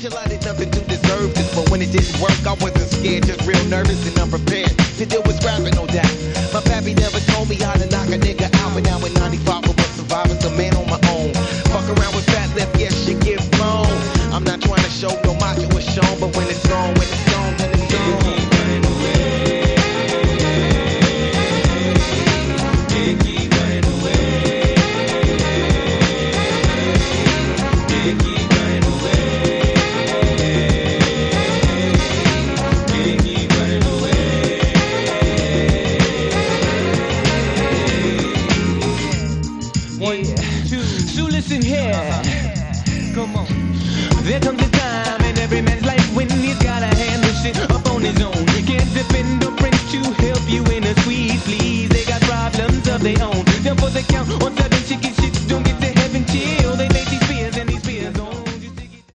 till I did nothing to deserve this. But when it didn't work, I wasn't scared, just real nervous and unprepared to deal with scrapping, no doubt. My pappy never told me how to knock a nigga out, but now in 95 I was surviving, a man on my own. Fuck around with fat left, yes, shit get blown. I'm not trying to show no macho is shown, but when it's gone, then it's gone. There comes a time in every man's life when he's gotta handle shit up on his own. Can't depend on friends to help you in a squeeze, please. They got problems of their own. Therefore they count on such